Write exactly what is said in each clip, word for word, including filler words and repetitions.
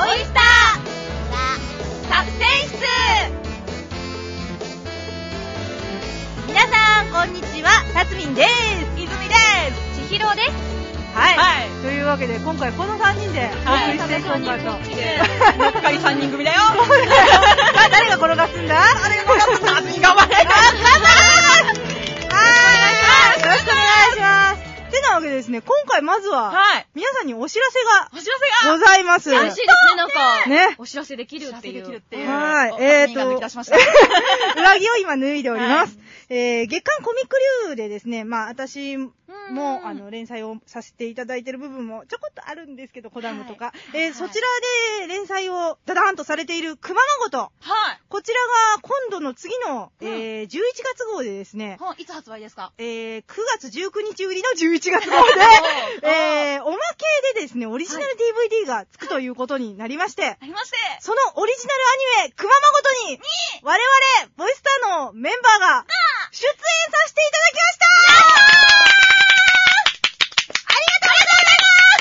ボイスター作戦室。皆さんこんにちは、たつみんです。 いずみです。 ちひろです。 はい、はい、 というわけで今回このさんにんでお送りしていこうかと。 もっかりさんにん組だよ。 誰が転がすんだ？ 誰が転がすんだ？私頑張れ。 はい、よろしくお願いします。てなわけでですね、今回まずは、はい、皆さんにお知らせが、 お知らせがございます。 嬉しいですね、なんか、ね、お知らせできるっていう。 はい、えーと、 抜き出しました。 裏着を今脱いでおります。はい、えー、月刊コミックリューでですね、まあ私も、あの、連載をさせていただいている部分もちょこっとあるんですけど、コダムとか、はい、えーはい、そちらで連載をダダーンとされているくままごと。はい。こちらが今度の次の、うん、えー、じゅういちがつ号でですね、 はい、いつ発売ですか？ えー、くがつじゅうくにち売りのじゅういちがつ号で、えー、おまけでですね、オリジナル ディーブイディー がつくということになりまして、 ありまして、 そのオリジナルアニメ、くままごとに、我々、ボイスターのメンバーが、出演させていただきました。ありがとうございます。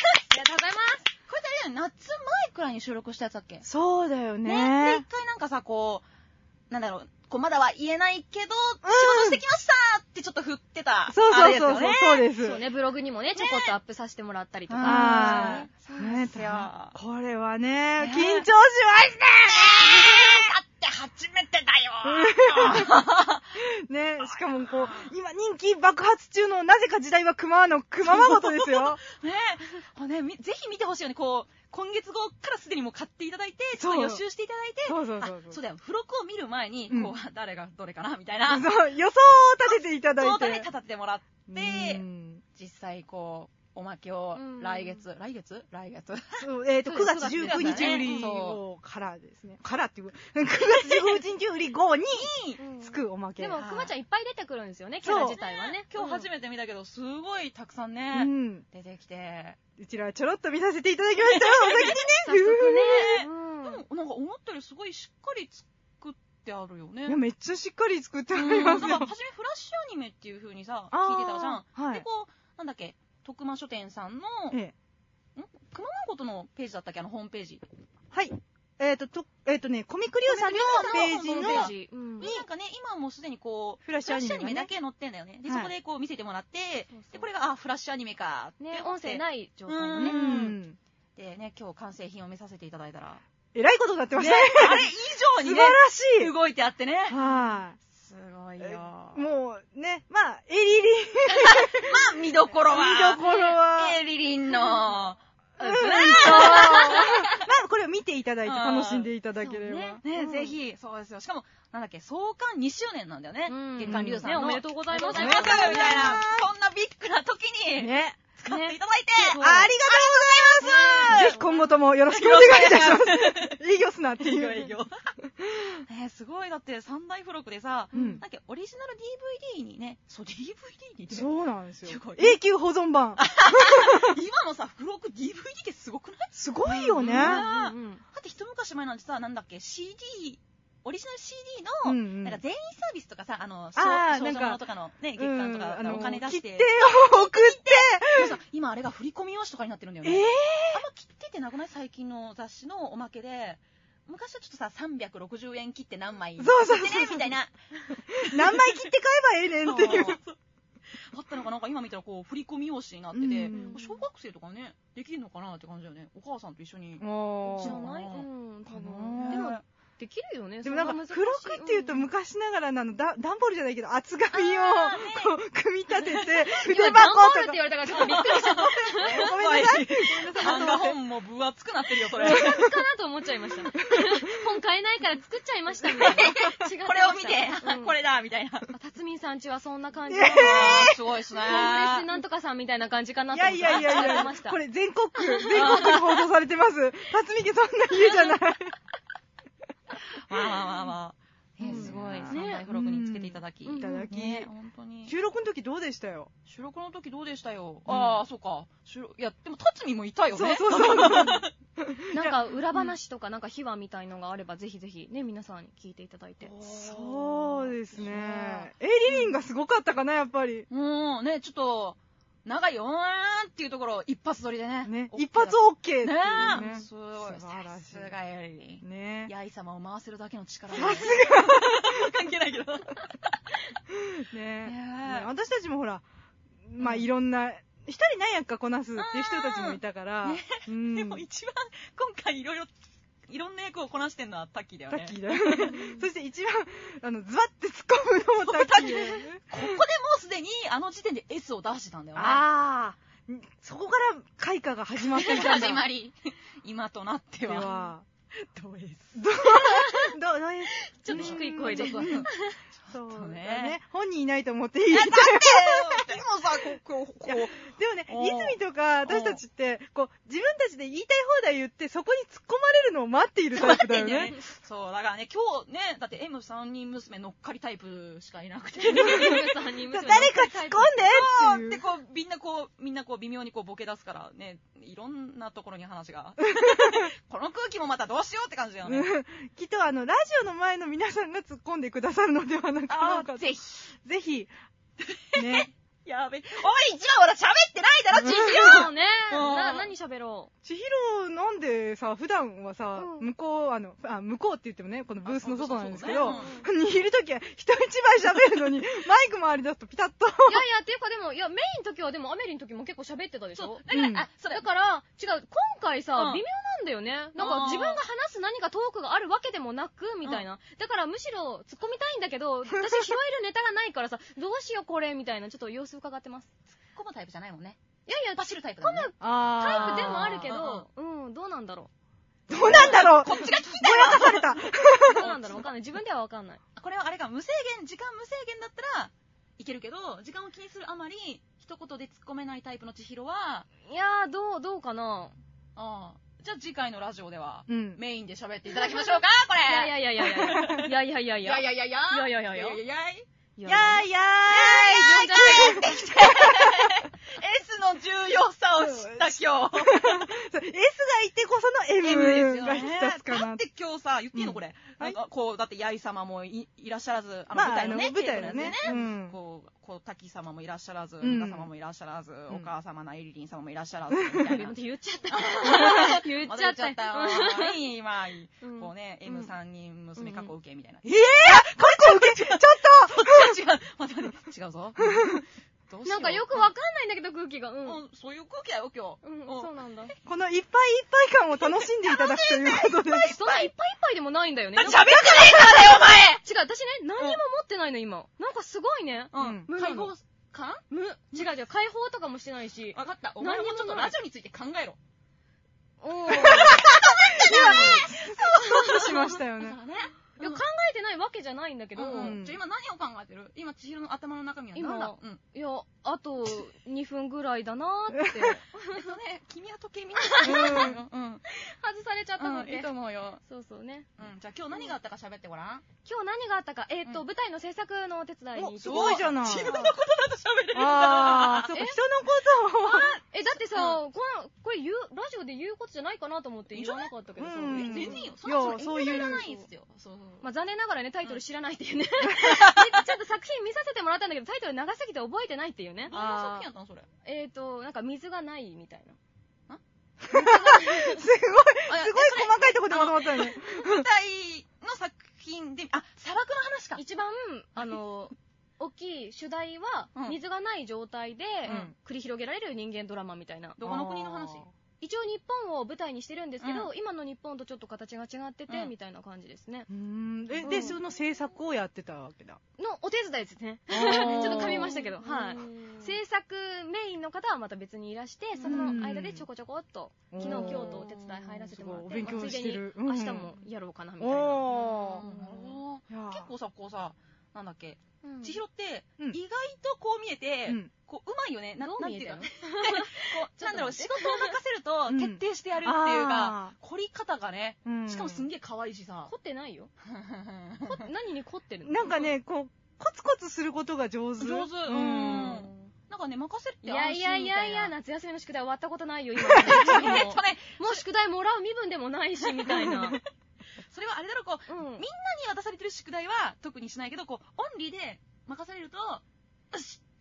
ありがとうございます。これって夏前くらいに収録したやつだっけ？ そうだよね。 ね。で、一回なんかさ、こう、なんだろう、こうまだは言えないけど、仕事してきましたってちょっと振ってた。 そうそうそうそう、そうです。 そうね、ブログにもね、ちょこっとアップさせてもらったりとか。 ああ、ね、 これはね、緊張しましたね。 だって初めてだよ。 ね、しかもこう、今人気爆発中の、なぜか時代は熊のくままごとですよ。 ねえ、ね、ぜひ見てほしいよね、こう。今月号からすでにもう買っていただいて、ちょっと予習していただいて、 そうそうそうそう。 そうだよ、付録を見る前に、こう、うん、誰がどれかなみたいな。 そう、予想を立てていただいて。 予想を立ててもらって、実際こう、おまけを来月、来月来月そう、えっと、くがつじゅうくにち売り号からですね。からっていう、くがつじゅうくにち売り号につくおまけ。 でも、くまちゃんいっぱい出てくるんですよね、キャラ自体はね。 今日初めて見たけど、すごいたくさんね、出てきて。 うちらはちょろっと見させていただきましたよ、お先にね。 早速ね。 でも、なんか思ったよりすごいしっかり作ってあるよね。 いや、めっちゃしっかり作ってありますよ。 なんか、初めフラッシュアニメっていう風にさ、聞いてたじゃん。はい。で、こう、なんだっけ、徳間書店さんの、ええ、んくままごとのページだったっけ、あの、ホームページ。 はい。えっ、ー、と、と、えっ、ー、とね、コミックリューさんのページの、 うん、になんかね、今もうすでにこう、フラッシュアニメ、ね、ニメだけ載ってんだよね。で、はい、そこでこう見せてもらって、そうそうで、これが、あ、フラッシュアニメか。 ね、音声ない状態のね。 うん。でね、今日完成品を見させていただいたら。 えらいことになってましたね。 ねあれ以上にね、 素晴らしい。 動いてあってね。 はい。 すごいよ。 もう、ね、まあ、エリリン。 まあ、見どころは。 見どころは。 エリリンの、 うん、まあ、これを見ていただいて楽しんでいただければ。 ね、ね、うん、ぜひ、そうですよ。しかも、なんだっけ、創刊にしゅうねんなんだよね。月刊リュウさんの、 ね。おめでとうございます。 おめでとうございます。みたいな、こんなビッグな時に、ね、使っていただいて、 ね、ありがとうございます。ぜひ今後ともよろしくお願いいたします。営業すなっていう。 営業。ね、すごい、だって三大付録でさ、うん、なんかオリジナル ディーブイディー にね、そう、ディーブイディー にね。 そうなんですよ。永久保存版。 今のさ、付録 ディーブイディー ってすごくない？ すごいよね。 だって一昔前なんてさ、なんだっけ、シーディー、オリジナル シーディー の、うんうん、なんか全員サービスとかさ、あの、少女ものとかのね、月間とか、うん、お金出して。 切手を送ってでもさ、今あれが振り込み用紙とかになってるんだよね。えー、あんま切手ってなくない？最近の雑誌のおまけで。昔はちょっとさ、さんびゃくろくじゅうえん切って何枚切ってね、みたいな。 何枚切って買えばええねんっていう。 あったのかなんか今見たらこう、振り込み用紙になってて、小学生とかね、できるのかなって感じだよね。お母さんと一緒に。 じゃない？うん、多分。でも、できるよね。 でもなんか、付録っていうと昔ながらなの、ダンボールじゃないけど、厚紙を、こう、組み立てて、 筆箱とか。ダンボールって言われたからちょっとびっくりした。 ごめんなさい。 漫画本も分厚くなってるよ、それ。 分厚かなと思っちゃいました。本買えないから作っちゃいましたみたいな。違う。 これを見て、これだみたいな。 たつみんさんちはそんな感じ。 すごいですね。 コンプレッシュなんとかさんみたいな感じかなと思って。 いやいやいやいや、これ全国区、全国区放送されてます。たつみ家そんな家じゃない。 まあまあまあまあ。え、すごい。三大付録につけていただき。 いただき。 本当に。 収録の時どうでしたよ？ 収録の時どうでしたよ？ああ、そうか。いや、でも、たつみもいたよね。 そうそうそう。なんか、裏話とか、なんか秘話みたいのがあれば、ぜひぜひ、ね、皆さんに聞いていただいて。 そうですね。エリリンがすごかったかな、やっぱり。 うん、ね、ちょっと、 長いよーんっていうところを一発撮りでね。 ね、 OK 一発 OK っていうね。 ねすごい。 素晴らしい。 さすがエリリン。 ね。 ヤイ様を回せるだけの力さが。 すが。 関係ないけど。 ねねね私たちもほら、まあいろんな、一人何やかこなすっていう人たちもいたから、 ねうん、 でも一番今回いろいろいろんな役をこなしてるのはタッキーだよね。 タッキーだよね。そして一番あのズバッて突っ込むのもタッキーだよね。 ここでもうすでにあの時点で S を出してたんだよね。 ああ、そこから開花が始まってたんだ。 始まり。今となっては。 ではどう S。 どう、どう、どういう。 ちょっと低い声で。 そうだねね。本人いないと思っていい。 だってでもさ、こう、こう、 でもね、 おー泉とか私たちって、こう、自分たちで言いたい放題言って、そこに突っ込まれるのを待っているタイプだよね。 そう、だからね、今日ね、だって エムさん 人娘乗っかりタイプしかいなくて。 誰か突っ込んで誰か突っ込んでっていう。 で、こう、みんなこう、みんなこう、微妙にこう、ボケ出すからね、いろんなところに話が。この空気もまたどうしようって感じだよね。 きっとあの、ラジオの前の皆さんが突っ込んでくださるのではなくあかー、ぜひ。 ぜひ、ね。 やべ。おい、一番俺喋ってないだろ、ちひそうね。 うんな、何喋ろ千尋なんでさ、普段はさ、 うん向こう、あの、あ、向こうって言ってもね、このブースの外なんですけあど、 そうにいるときは人一倍喋るのに、マイク周り出すとピタッと。 う。いやいや、っていうかでも、いや、メインの時はでもアメリの時も結構喋ってたでしょ。 そう。だから、 うんあ、それだ、から、違う、今回さ、 うん微妙なんだよね。なんかあー自分が話す何かトークがあるわけでもなく、みたいな。だからむしろ突っ込みたいんだけど、私拾えるネタがないからさ、どうしようこれ、みたいな、ちょっと様子伺ってます。 突っ込むタイプじゃないもんね。 いやいや、 走るタイプだもんね。 あタイプでもあるけあど、うん、どうなんだろどうなんだろう。 こっちが聞きぼやかされた。 う。どうなんだろうわかんない。自分ではわかんない。 これはあれか、無制限、時間無制限だったらいけるけど、時間を気にするあまり、一言で突っ込めないタイプの千尋は、 いやー、どう、どうかな。 ああ、じゃあ次回のラジオでは、 うん。 メインで喋っていただきましょうか、これ。 いやいやいやいやいや。いやいやいやいや。 いやいやいやいや。 いやいやいやいやいやいやいや。 いやーいや呼んじゃったよ。 S の重要さを知った今日。 ーい。そう S がいてこその M です M よが引きね。 立つかなだっ。て今日さ、言っていいのうんこれ。 はいなんかこう、だって、ヤイ様も い, いらっしゃらず、あの、 まあ舞台のね、 あの舞台のねテープのやつでうんこう、こう、滝様もいらっしゃらず、 うんムカ様もいらっしゃらず、 んお母様のエリリン様もいらっしゃらず、みたいな。 言っちゃった。言っちゃったよ。 よ。いい、まあ、 うんこうね、 うんエムさん 人娘過去受けみたいな。 えぇ、ー、過去受け、ちょっと違う、待って待って、違うぞ。どうしようんなかよくわかんないんだけど空気が。うん。 うん、そういう空気だよ、今日。 うん、そうなんだ。 このいっぱいいっぱい感を楽しんでいただくということで。 そんないっぱいいっぱいでもないんだよね。 喋ってないからだよ、お前違う、私ね、何にも持ってないの、今。なんかすごいね。 うんうん解放感む、違う違う、解放とかもしてないし。 わかった。お前もちょっとラジオについて考えろ。 おー。 ストップしましたよね。 ね。 いや、考えてないわけじゃないんだけど、 うんじゃあ今何を考えてる今、千尋の頭の中身は何だうん。 いや、あとにふんぐらいだなーって。 えっとね、君は時計見なさい。うん。うん。 外されちゃったのうん、いで。 いと思うよ。 そうそうね。 うん。じゃあ今日何があったか喋ってごらん。 今日何があったか、えっと、 うん舞台の制作のお手伝いに行って。 おすごいじゃない。 自分のことだと喋れるんだ。 あー、そうか、 え人のことを。 え、だってさ、このこれ言う、ラジオで言うことじゃないかなと思って言わなかったけどさ。 うんえ全然いいよ。そいやんなそういういらないんですよ。そう。 まあ残念ながらね、タイトル知らないっていうね。ちょっと作品見させてもらったんだけど、タイトル長すぎて覚えてないっていうね。 どんな作品やったのそれ。 えっと、なんか水がないみたいな。 すごい、すごい細かいところでまとまったのに。 舞台の作品で、あ、砂漠の話か。 一番、あの、大きい主題はうん、 水がない状態でうん繰り広げられる人間ドラマみたいな。 どこの国の話一応日本を舞台にしてるんですけど、 う今の日本とちょっと形が違ってて、 うんみたいな感じですね。 うーん。え、で、 うんその制作をやってたわけだ。 のお手伝いですね。 ちょちょっと噛みましたけど、はい。制作メインの方はまた別にいらして、その間でちょこちょこっと、昨日今日とお手伝い入らせてもらって、 すごいお勉強してるまあついでに明日もやろうかな、みたいな。 おうんなるほー。いやーど結構さ、こうさ、なんだっけ、 うん千尋って、 うん意外とこう見えて、 うんこう、うまいよね。などうなんていうか、 見えたのこう、なんだろう、仕ちょっと事を任せるとうん徹底してやるっていうかあ、 凝り方がね、 うんしかもすんげえ可愛いしさ。 凝ってないよ。こ何に凝ってるのなんかね、こう、コツコツすることが上手。 上手ううんん。なんかね、任せるっいやいて安心みたいな。 やいやいや、夏休みの宿題終わったことないよ、今まで一度も。 えっとね、 もう宿題もらう身分でもないし、みたいな。 それはあれだろう、こう、 うんみんなに渡されてる宿題は特にしないけど、こう、オンリーで任されると、よしって。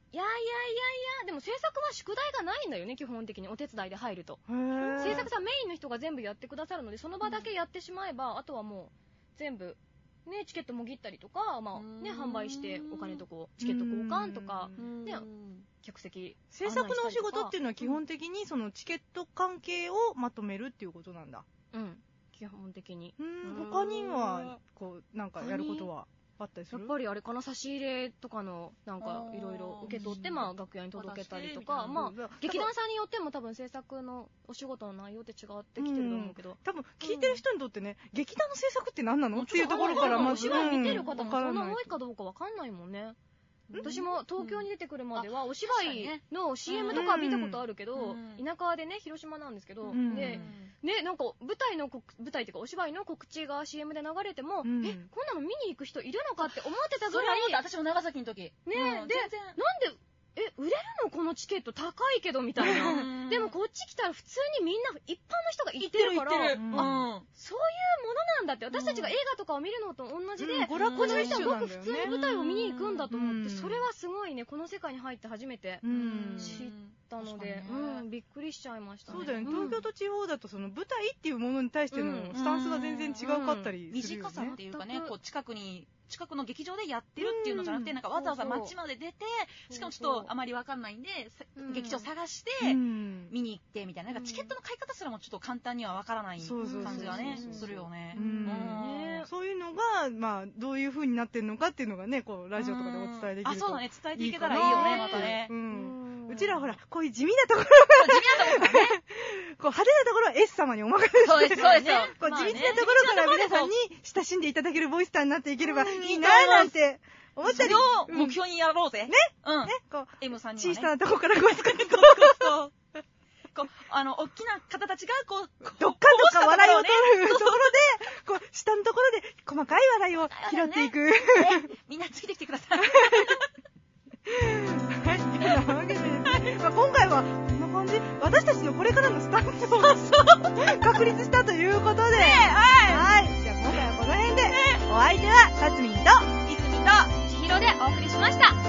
いやいやいやいや、でも制作は宿題がないんだよね、基本的にお手伝いで入ると。制作さ、メインの人が全部やってくださるので、その場だけやってしまえば、うん、あとはもう全部ね、チケットもぎったりとか、まあね、販売してお金とこうチケット交換とか、ね、客席制作のお仕事っていうのは基本的にそのチケット関係をまとめるっていうことなんだ。 うん、基本的に。 うん、他にはこうなんかやることはあったりする？ やっぱりあれかな、差し入れとかのなんかいろいろ受け取って、まあ楽屋に届けたりとか、まあ劇団さんによっても多分制作のお仕事の内容って違ってきてると思うけど、 多分聞いてる人にとってね、劇団の制作って何なのっていうところからまず、 お芝居見てる方もそんな多いかどうかわかんないもんね。私も東京に出てくるまではお芝居の シーエム とか見たことあるけど、田舎でね、広島なんですけど、でね、なんか舞台の舞台っていうかお芝居の告知が シーエム で流れても、え、こんなの見に行く人いるのかって思ってたぐらい。 私も長崎の時ね、 で、なんでえ、売れるのこのチケット高いけどみたいな。でもこっち来たら普通にみんな一般の人が行ってるから、あ、そういうものなんだって、私たちが映画とかを見るのと同じで、この人はごく普通に舞台を見に行くんだと思って、それはすごいね、この世界に入って初めて知ったので、うん、びっくりしちゃいましたね。 そうだよね、東京と地方だとその舞台っていうものに対してのスタンスが全然違うかったりするよね。 短さっていうかね、こう近くに近くの劇場でやってるっていうのじゃなくて、なんかわざわざ街まで出て、しかもちょっとあまりわかんないんで、劇場探して見に行ってみたいな、なんかチケットの買い方すらもちょっと簡単にはわからない感じがねするよね。 そういうのがまあどういう風になってるのかっていうのがね、こうラジオとかでお伝えできるといいかな。あ、 そうだね、伝えていけたらいいよね、またね。 うちらほらこういう地味なところが地味なところがね、 こう派手なところは S 様にお任せして、 そうですそうですよ。 こう地道なところから皆さんに親しんでいただけるボイスターになっていければいいななんて思ったり、 それを目標にやろうぜ。 ね、うん、ね、こう M さんにはね、 小さなところからこう作ってこうこうあの大きな方たちがこうどっかどっか笑いを取るところで、こう下のところで細かい笑いを拾っていく。 みんなついてきてください。 はい、そんなわけでですね、まあ、今回はこんな感じ、私たちのこれからのスタンスを確立したということで、はい、はい、じゃあ今回はこの辺で、お相手はさつみんといずみとちひろでお送りしました。